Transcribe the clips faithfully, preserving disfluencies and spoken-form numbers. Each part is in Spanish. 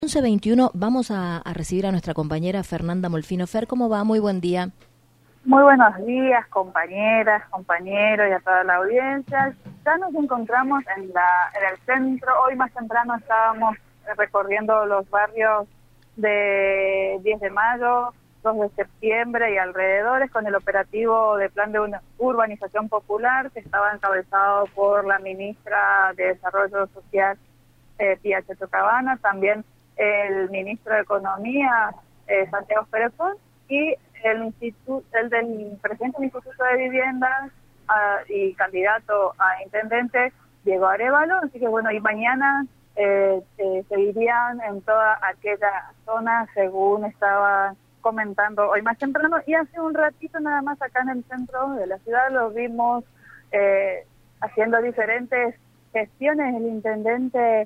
once veintiuno vamos a, a recibir a nuestra compañera Fernanda Molfino. Fer, ¿cómo va? Muy buen día. Muy buenos días, compañeras, compañeros y a toda la audiencia. Ya nos encontramos en, la, en el centro. Hoy más temprano estábamos recorriendo los barrios de diez de mayo, dos de septiembre y alrededores con el operativo de Plan de Urbanización Popular que estaba encabezado por la ministra de Desarrollo Social, eh, Pía Checho Cabana, también el ministro de Economía, eh, Santiago Perezón, y el instituto, el del presidente del Instituto de Viviendas uh, y candidato a intendente, Diego Arévalo. Así que bueno, y mañana eh, eh, seguirían en toda aquella zona, según estaba comentando hoy más temprano. Y hace un ratito nada más acá en el centro de la ciudad lo vimos eh, haciendo diferentes gestiones el intendente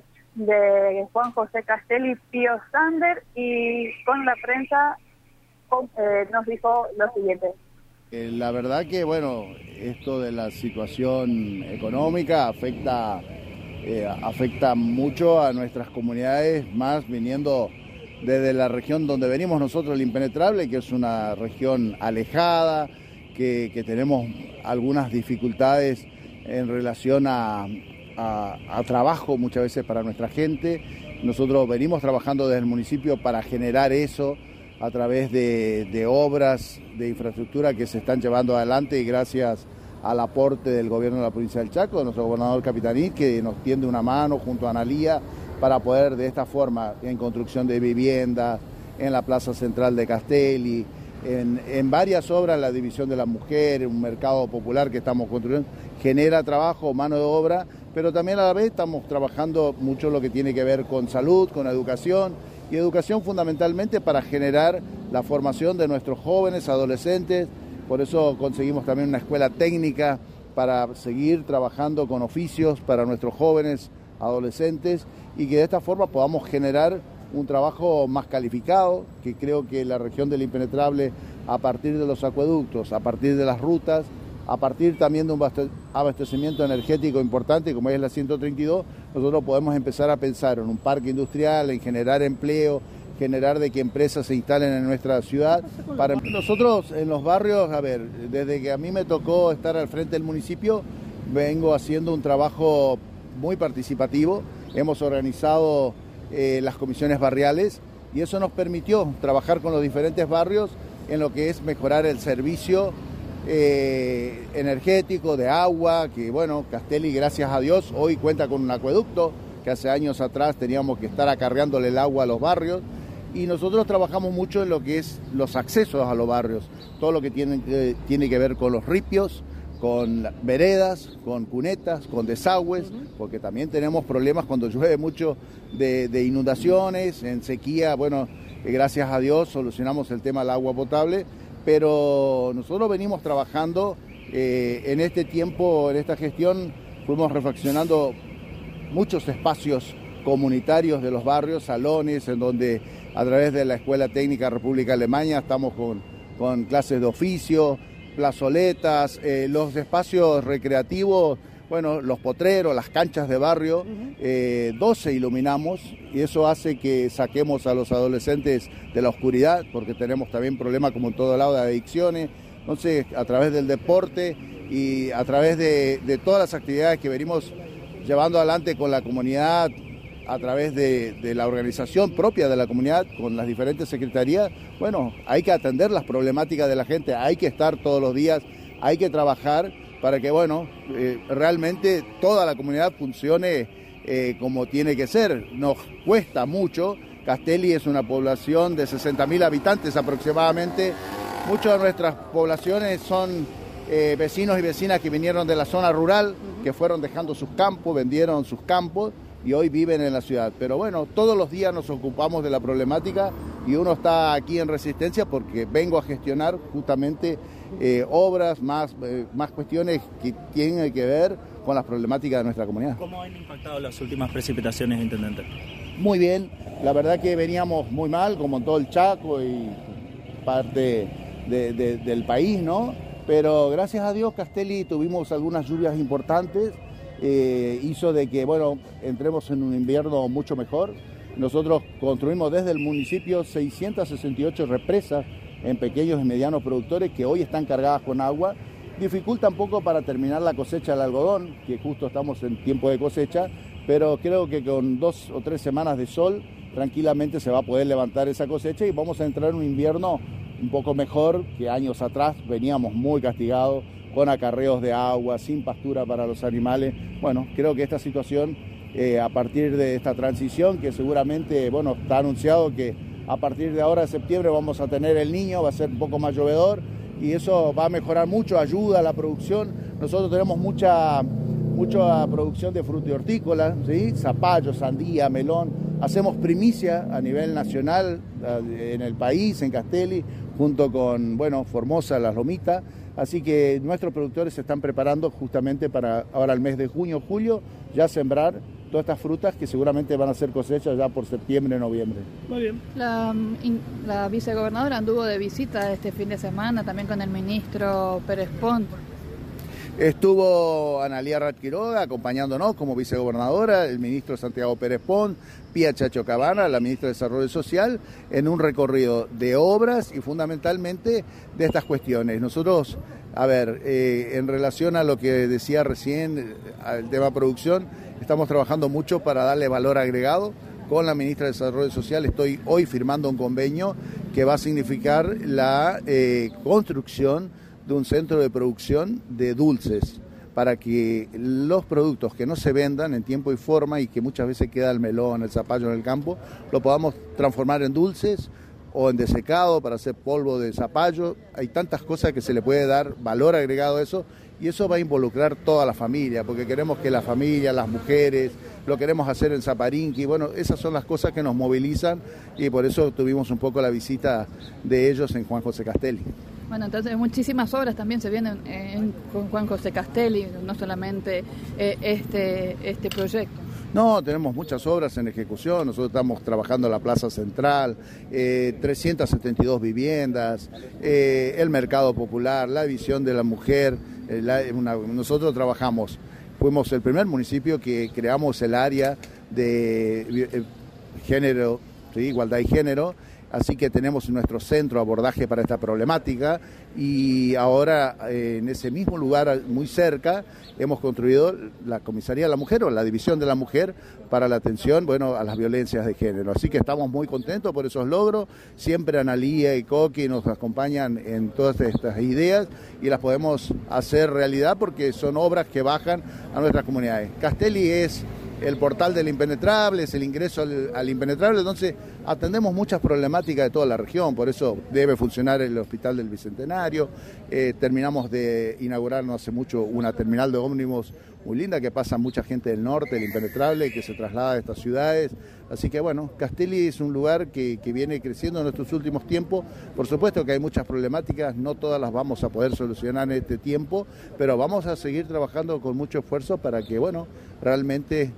de Juan José Castelli, Pío Sander, y con la prensa con, eh, nos dijo lo siguiente. Eh, la verdad que, bueno, esto de la situación económica afecta, eh, afecta mucho a nuestras comunidades, más viniendo desde la región donde venimos nosotros, el Impenetrable, que es una región alejada, que, que tenemos algunas dificultades en relación a... A, a trabajo muchas veces para nuestra gente. Nosotros venimos trabajando desde el municipio para generar eso a través de, de obras de infraestructura que se están llevando adelante y gracias al aporte del gobierno de la provincia del Chaco, de nuestro gobernador Capitaní, que nos tiende una mano junto a Analía para poder de esta forma, en construcción de viviendas, en la plaza central de Castelli, en, en varias obras, la división de la mujer, un mercado popular que estamos construyendo, genera trabajo, mano de obra, pero también a la vez estamos trabajando mucho lo que tiene que ver con salud, con educación, y educación fundamentalmente para generar la formación de nuestros jóvenes, adolescentes. Por eso conseguimos también una escuela técnica para seguir trabajando con oficios para nuestros jóvenes, adolescentes, y que de esta forma podamos generar un trabajo más calificado, que creo que la región del Impenetrable, a partir de los acueductos, a partir de las rutas, a partir también de un abastecimiento energético importante como es la ciento treinta y dos, nosotros podemos empezar a pensar en un parque industrial, en generar empleo, generar de que empresas se instalen en nuestra ciudad. Para nosotros en los barrios, a ver, desde que a mí me tocó estar al frente del municipio, vengo haciendo un trabajo muy participativo. Hemos organizado eh, las comisiones barriales y eso nos permitió trabajar con los diferentes barrios en lo que es mejorar el servicio Eh, energético, de agua, que bueno, Castelli, gracias a Dios, hoy cuenta con un acueducto, que hace años atrás teníamos que estar acarreándole el agua a los barrios, y nosotros trabajamos mucho en lo que es los accesos a los barrios, todo lo que tiene, eh, tiene que ver con los ripios, con veredas, con cunetas, con desagües, porque también tenemos problemas cuando llueve mucho de, de inundaciones, en sequía, bueno, eh, gracias a Dios solucionamos el tema del agua potable, pero nosotros venimos trabajando eh, en este tiempo, en esta gestión, fuimos reflexionando muchos espacios comunitarios de los barrios, salones, en donde a través de la Escuela Técnica República Alemana estamos con, con clases de oficio, plazoletas, eh, los espacios recreativos, bueno, los potreros, las canchas de barrio, eh, doce iluminamos y eso hace que saquemos a los adolescentes de la oscuridad, porque tenemos también problemas como en todo lado de adicciones. Entonces, a través del deporte y a través de, de todas las actividades que venimos llevando adelante con la comunidad, a través de, de la organización propia de la comunidad, con las diferentes secretarías, bueno, hay que atender las problemáticas de la gente, hay que estar todos los días, hay que trabajar para que, bueno, eh, realmente toda la comunidad funcione eh, como tiene que ser. Nos cuesta mucho. Castelli es una población de sesenta mil habitantes aproximadamente. Muchas de nuestras poblaciones son eh, vecinos y vecinas que vinieron de la zona rural, que fueron dejando sus campos, vendieron sus campos y hoy viven en la ciudad. Pero bueno, todos los días nos ocupamos de la problemática y uno está aquí en Resistencia porque vengo a gestionar justamente eh, obras, más, eh, más cuestiones que tienen que ver con las problemáticas de nuestra comunidad. ¿Cómo han impactado las últimas precipitaciones, intendente? Muy bien, la verdad que veníamos muy mal, como en todo el Chaco y parte de, de, del país, ¿no? Pero gracias a Dios, Castelli, tuvimos algunas lluvias importantes, eh, hizo de que, bueno, entremos en un invierno mucho mejor. Nosotros construimos desde el municipio seiscientas sesenta y ocho represas en pequeños y medianos productores que hoy están cargadas con agua. Dificulta un poco para terminar la cosecha del algodón, que justo estamos en tiempo de cosecha, pero creo que con dos o tres semanas de sol tranquilamente se va a poder levantar esa cosecha y vamos a entrar en un invierno un poco mejor que años atrás. Veníamos muy castigados con acarreos de agua, sin pastura para los animales. Bueno, creo que esta situación, eh, a partir de esta transición, que seguramente, bueno, está anunciado que a partir de ahora de septiembre vamos a tener el Niño, va a ser un poco más llovedor y eso va a mejorar mucho, ayuda a la producción. Nosotros tenemos mucha, mucha producción de fruta y hortícola, ¿sí? Zapallo, sandía, melón. Hacemos primicia a nivel nacional en el país, en Castelli, junto con, bueno, Formosa, Las Lomitas. Así que nuestros productores se están preparando justamente para ahora el mes de junio, julio, ya sembrar todas estas frutas que seguramente van a ser cosechas ya por septiembre, noviembre. Muy bien. La, la vicegobernadora anduvo de visita este fin de semana también con el ministro Pérez Pont. Estuvo Analía Rat Quiroga acompañándonos como vicegobernadora, el ministro Santiago Pérez Pont, Pía Chacho Cabana, la ministra de Desarrollo Social, en un recorrido de obras y fundamentalmente de estas cuestiones. Nosotros, a ver, eh, en relación a lo que decía recién, al tema producción, estamos trabajando mucho para darle valor agregado. Con la ministra de Desarrollo Social estoy hoy firmando un convenio que va a significar la eh, construcción de un centro de producción de dulces, para que los productos que no se vendan en tiempo y forma y que muchas veces queda el melón, el zapallo en el campo, lo podamos transformar en dulces o en desecado para hacer polvo de zapallo. Hay tantas cosas que se le puede dar valor agregado a eso y eso va a involucrar toda la familia, porque queremos que la familia, las mujeres, lo queremos hacer en Zaparinqui. Bueno, esas son las cosas que nos movilizan y por eso tuvimos un poco la visita de ellos en Juan José Castelli. Bueno, entonces muchísimas obras también se vienen en, con Juan José Castelli, no solamente eh, este, este proyecto. No, tenemos muchas obras en ejecución. Nosotros estamos trabajando en la Plaza Central, eh, trescientas setenta y dos viviendas, eh, el mercado popular, la visión de la mujer. Eh, la, una, nosotros trabajamos, fuimos el primer municipio que creamos el área de eh, género, ¿sí? Igualdad y género. Así que tenemos nuestro centro de abordaje para esta problemática y ahora eh, en ese mismo lugar muy cerca hemos construido la Comisaría de la Mujer o la División de la Mujer para la atención, bueno, a las violencias de género. Así que estamos muy contentos por esos logros. Siempre Analía y Coqui nos acompañan en todas estas ideas y las podemos hacer realidad porque son obras que bajan a nuestras comunidades. Castelli es el portal del impenetrable, es el ingreso al, al impenetrable, entonces atendemos muchas problemáticas de toda la región, por eso debe funcionar el Hospital del Bicentenario. Eh, terminamos de inaugurar no hace mucho una terminal de ómnibus muy linda que pasa mucha gente del norte, el impenetrable, que se traslada a estas ciudades. Así que bueno, Castelli es un lugar que, que viene creciendo en estos últimos tiempos. Por supuesto que hay muchas problemáticas, no todas las vamos a poder solucionar en este tiempo, pero vamos a seguir trabajando con mucho esfuerzo para que, bueno, realmente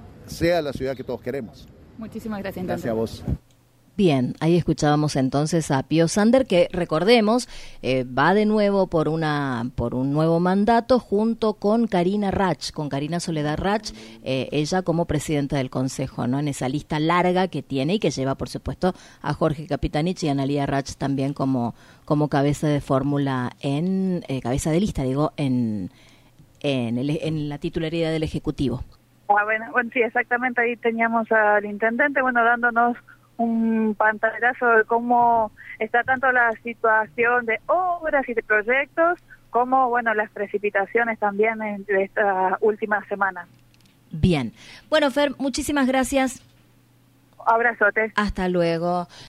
sea la ciudad que todos queremos. Muchísimas gracias, intendente. Gracias a vos. Bien, ahí escuchábamos entonces a Pío Sander, que recordemos, eh, va de nuevo por una por un nuevo mandato junto con Karina Rach, con Karina Soledad Rach, eh, ella como presidenta del Consejo, ¿no? En esa lista larga que tiene y que lleva, por supuesto, a Jorge Capitanich y a Analía Rach también como, como cabeza de fórmula, en eh, cabeza de lista, digo, en, en, el, en la titularidad del Ejecutivo. Ah, bueno, bueno, sí, exactamente, ahí teníamos al intendente, bueno, dándonos un pantallazo de cómo está tanto la situación de obras y de proyectos, como, bueno, las precipitaciones también de estas últimas semanas. Bien. Bueno, Fer, muchísimas gracias. Abrazotes. Hasta luego.